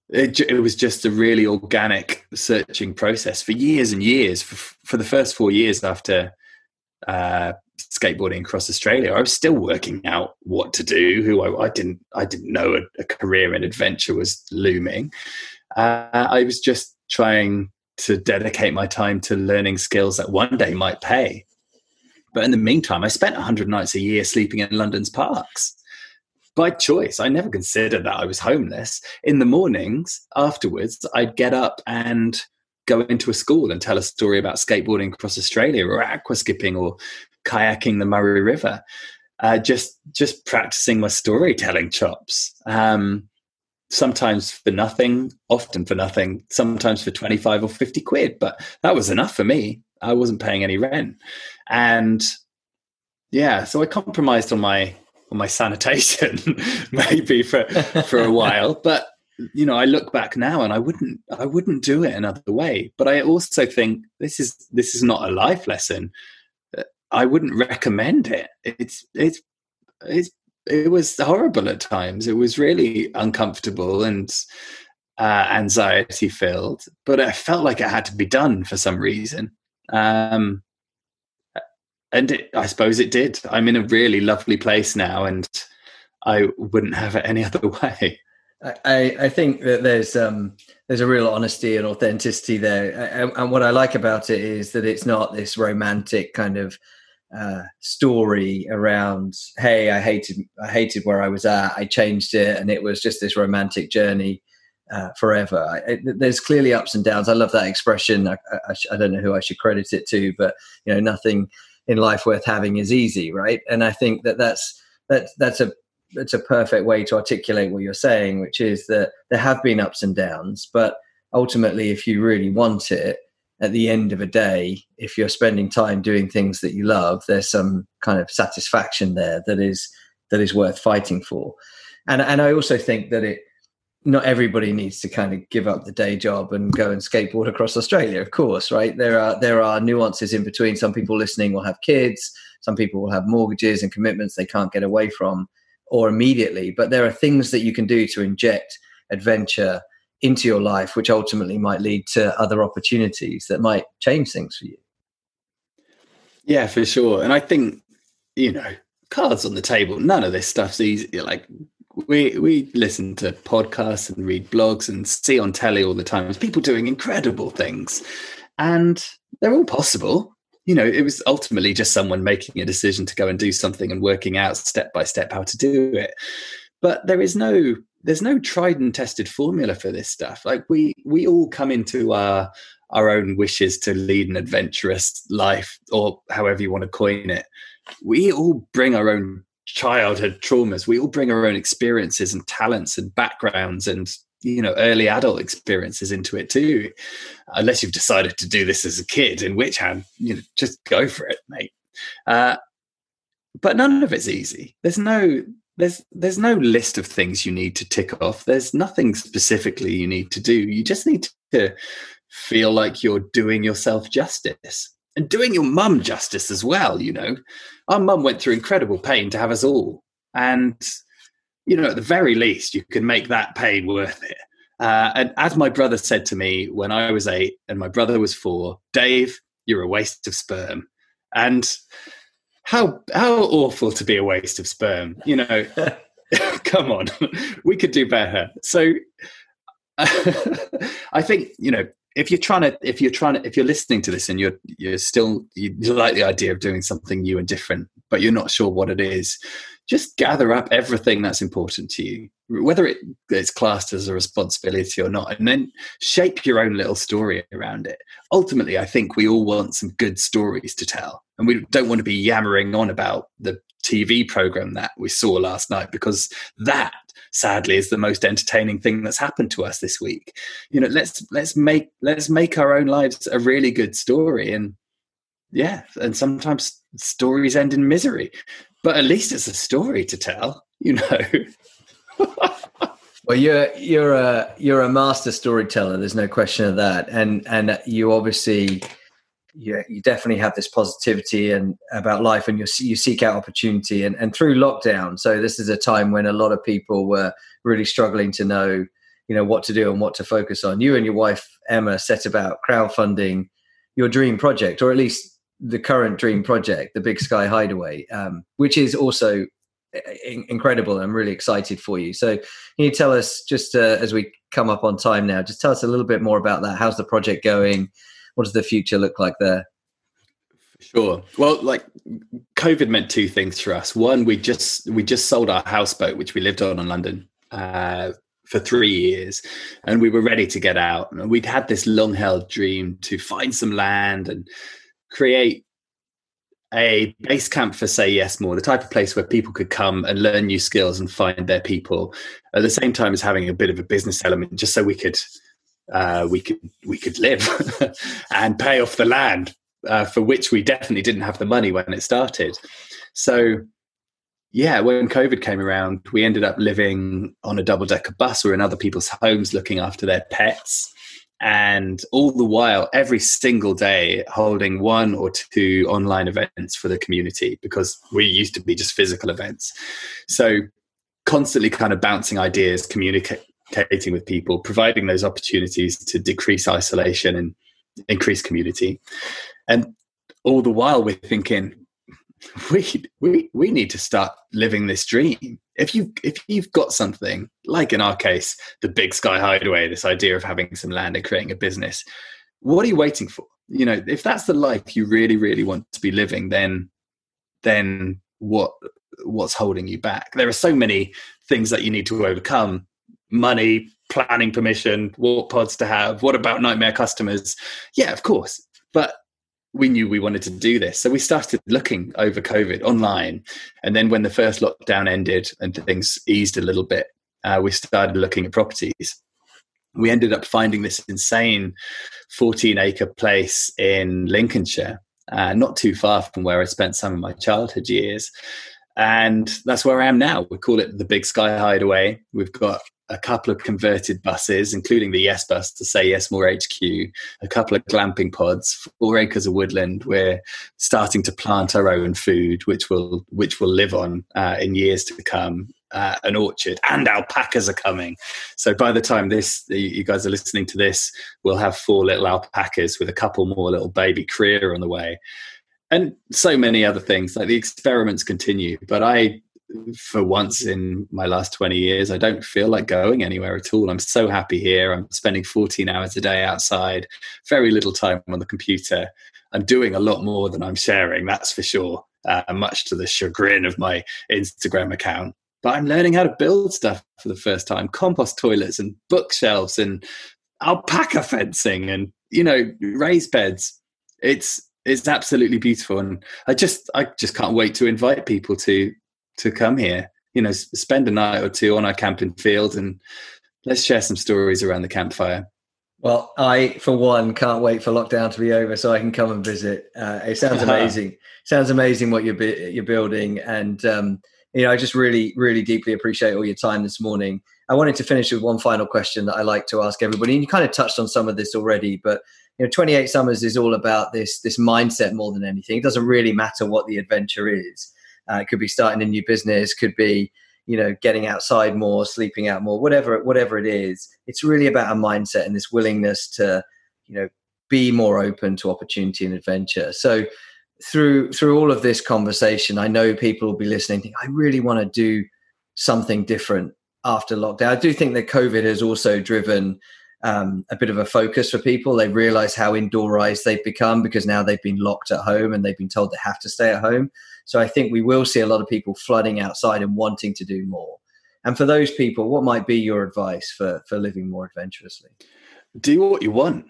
it, it was just a really organic searching process for years and years. For, for the first four years after uh, skateboarding across Australia, I was still working out what to do. Who I, I didn't, I didn't know a, a career in adventure was looming. Uh, I was just trying to dedicate my time to learning skills that one day might pay. But in the meantime, I spent one hundred nights a year sleeping in London's parks. By choice. I never considered that I was homeless. In the mornings afterwards, I'd get up and go into a school and tell a story about skateboarding across Australia, or aqua skipping, or kayaking the Murray River. Uh, just just practicing my storytelling chops. Um, sometimes for nothing, often for nothing, sometimes for twenty-five or fifty quid. But that was enough for me. I wasn't paying any rent. And yeah, so I compromised on my my sanitation maybe for for a while, but you know, I look back now and I wouldn't I wouldn't do it another way. But I also think this is this is not a life lesson. I wouldn't recommend it. It's it's it's it was horrible at times. It was really uncomfortable and uh, anxiety filled, but I felt like it had to be done for some reason. Um, And it, I suppose it did. I'm in a really lovely place now, and I wouldn't have it any other way. I, I think that there's um, there's a real honesty and authenticity there, and, and what I like about it is that it's not this romantic kind of uh, story around, hey, I hated I hated where I was at, I changed it, and it was just this romantic journey uh, forever. I, there's clearly ups and downs. I love that expression. I, I, I don't know who I should credit it to, but you know, nothing in life worth having is easy, right? And I think that that's that's that's a that's a perfect way to articulate what you're saying, which is that there have been ups and downs, but ultimately, if you really want it, at the end of a day, if you're spending time doing things that you love, there's some kind of satisfaction there that is that is worth fighting for. And and I also think that it not everybody needs to kind of give up the day job and go and skateboard across Australia, of course, right? There are there are nuances in between. Some people listening will have kids. Some people will have mortgages and commitments they can't get away from or immediately. But there are things that you can do to inject adventure into your life, which ultimately might lead to other opportunities that might change things for you. Yeah, for sure. And I think, you know, cards on the table, none of this stuff's easy. Like, We we listen to podcasts and read blogs and see on telly all the time. There's people doing incredible things, and they're all possible. You know, it was ultimately just someone making a decision to go and do something and working out step by step how to do it. But there is no there's no tried and tested formula for this stuff. Like we we all come into our our own wishes to lead an adventurous life, or however you want to coin it. We all bring our own childhood traumas. We all bring our own experiences and talents and backgrounds and, you know, early adult experiences into it too, unless you've decided to do this as a kid, in which hand, you know, just go for it, mate. Uh, but none of it's easy. There's no there's there's no list of things you need to tick off. There's nothing specifically you need to do. You just need to feel like you're doing yourself justice. And doing your mum justice as well, you know. Our mum went through incredible pain to have us all. And, you know, at the very least, you can make that pain worth it. Uh, and as my brother said to me when I was eight and my brother was four, Dave, you're a waste of sperm. And how how awful to be a waste of sperm, you know. Come on, we could do better. So I think, you know, if you're trying to, if you're trying to, if you're listening to this and you're, you're still, you like the idea of doing something new and different, but you're not sure what it is, just gather up everything that's important to you, whether it, it's classed as a responsibility or not, and then shape your own little story around it. Ultimately, I think we all want some good stories to tell, and we don't want to be yammering on about the T V program that we saw last night, because that, sadly, is the most entertaining thing that's happened to us this week. You know, let's let's make let's make our own lives a really good story. And yeah, and sometimes stories end in misery, but at least it's a story to tell, you know. Well, you're you're a you're a master storyteller. There's no question of that, and and you obviously. You, you definitely have this positivity and about life, and you you seek out opportunity, and, and through lockdown. So this is a time when a lot of people were really struggling to know you know, what to do and what to focus on. You and your wife, Emma, set about crowdfunding your dream project, or at least the current dream project, the Big Sky Hideaway, um, which is also in- incredible. I'm really excited for you. So can you tell us, just uh, as we come up on time now, just tell us a little bit more about that. How's the project going? What does the future look like there? Sure. Well, like COVID meant two things for us. One, we just we just sold our houseboat, which we lived on in London uh, for three years, and we were ready to get out. And we'd had this long-held dream to find some land and create a base camp for Say Yes More, the type of place where people could come and learn new skills and find their people, at the same time as having a bit of a business element, just so we could uh, we could we could live and pay off the land. Uh, for which we definitely didn't have the money when it started. So, yeah, when COVID came around, we ended up living on a double-decker bus or in other people's homes looking after their pets. And all the while, every single day, holding one or two online events for the community, because we used to be just physical events. So constantly kind of bouncing ideas, communicating with people, providing those opportunities to decrease isolation and increase community. And all the while we're thinking, we we we need to start living this dream. If you if you've got something, like in our case, the Big Sky Hideaway, this idea of having some land and creating a business, what are you waiting for? You know, if that's the life you really, really want to be living, then then what what's holding you back? There are so many things that you need to overcome. Money, planning permission, what pods to have, what about nightmare customers? Yeah, of course. But we knew we wanted to do this. So we started looking over COVID online. And then when the first lockdown ended and things eased a little bit, uh, we started looking at properties. We ended up finding this insane fourteen acre place in Lincolnshire, uh, not too far from where I spent some of my childhood years. And that's where I am now. We call it the Big Sky Hideaway. We've got a couple of converted buses, including the Yes Bus to Say Yes More H Q, a couple of glamping pods, four acres of woodland. We're starting to plant our own food, which will which will live on uh, in years to come. Uh, an orchard, and alpacas are coming. So by the time this you guys are listening to this, we'll have four little alpacas with a couple more little baby cria on the way, and so many other things. Like the experiments continue, but I. For once in my last twenty years, I don't feel like going anywhere at all. I'm so happy here. I'm spending fourteen hours a day outside, very little time on the computer. I'm doing a lot more than I'm sharing, that's for sure, uh, much to the chagrin of my Instagram account. But I'm learning how to build stuff for the first time, compost toilets and bookshelves and alpaca fencing and, you know, raised beds. It's it's absolutely beautiful. And I just I just can't wait to invite people to to come here, you know, spend a night or two on our camping field and let's share some stories around the campfire. Well, I, for one, can't wait for lockdown to be over so I can come and visit. Uh, it sounds amazing. Sounds amazing what you're, you're building. And, um, you know, I just really, really deeply appreciate all your time this morning. I wanted to finish with one final question that I like to ask everybody. And you kind of touched on some of this already, but, you know, twenty-eight Summers is all about this, this mindset more than anything. It doesn't really matter what the adventure is. Uh, it could be starting a new business, could be, you know, getting outside more, sleeping out more, whatever, whatever it is. It's really about a mindset and this willingness to, you know, be more open to opportunity and adventure. So through, through all of this conversation, I know people will be listening, think, I really want to do something different after lockdown. I do think that COVID has also driven Um, a bit of a focus for people. They realize how indoorized they've become because now they've been locked at home and they've been told they have to stay at home. So I think we will see a lot of people flooding outside and wanting to do more. And for those people, what might be your advice for, for living more adventurously? Do what you want.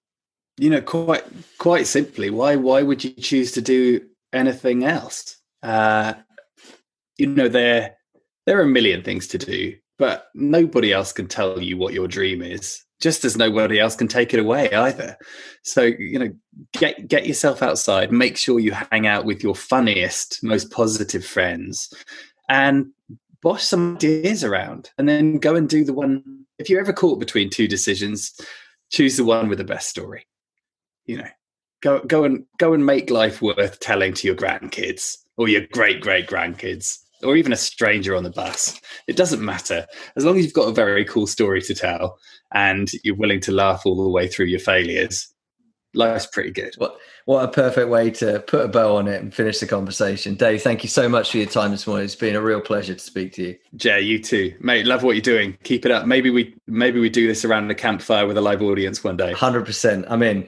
You know, quite quite simply, why why would you choose to do anything else? Uh, you know, there there are a million things to do, but nobody else can tell you what your dream is, just as nobody else can take it away either. So, you know, get get yourself outside, make sure you hang out with your funniest, most positive friends and boss some ideas around, and then go and do the one. If you're ever caught between two decisions, choose the one with the best story. You know, go go and go and make life worth telling to your grandkids or your great great grandkids. or even a stranger on the bus. It doesn't matter. As long as you've got a very cool story to tell and you're willing to laugh all the way through your failures, life's pretty good. What what a perfect way to put a bow on it and finish the conversation. Dave, thank you so much for your time this morning. It's been a real pleasure to speak to you. Jay, you too. Mate, love what you're doing. Keep it up. Maybe we maybe we do this around a campfire with a live audience one day. one hundred percent. I'm in.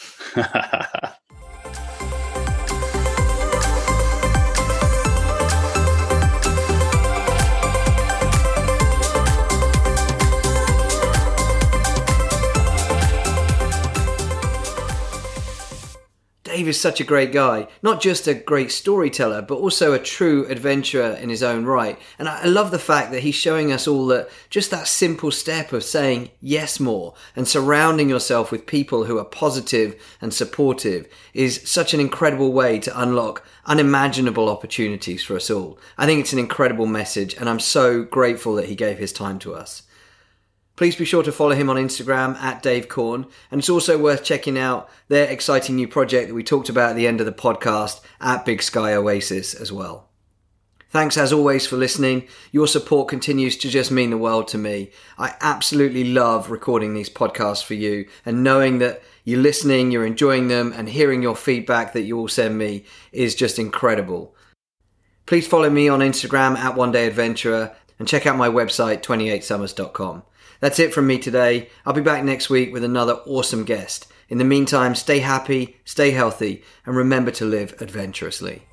Dave is such a great guy, not just a great storyteller, but also a true adventurer in his own right. And I love the fact that he's showing us all that just that simple step of saying yes more and surrounding yourself with people who are positive and supportive is such an incredible way to unlock unimaginable opportunities for us all. I think it's an incredible message, and I'm so grateful that he gave his time to us. Please be sure to follow him on Instagram at Dave Corn, and it's also worth checking out their exciting new project that we talked about at the end of the podcast at Big Sky Oasis as well. Thanks as always for listening. Your support continues to just mean the world to me. I absolutely love recording these podcasts for you, and knowing that you're listening, you're enjoying them, and hearing your feedback that you all send me is just incredible. Please follow me on Instagram at One Day Adventurer and check out my website twenty-eight summers dot com. That's it from me today. I'll be back next week with another awesome guest. In the meantime, stay happy, stay healthy, and remember to live adventurously.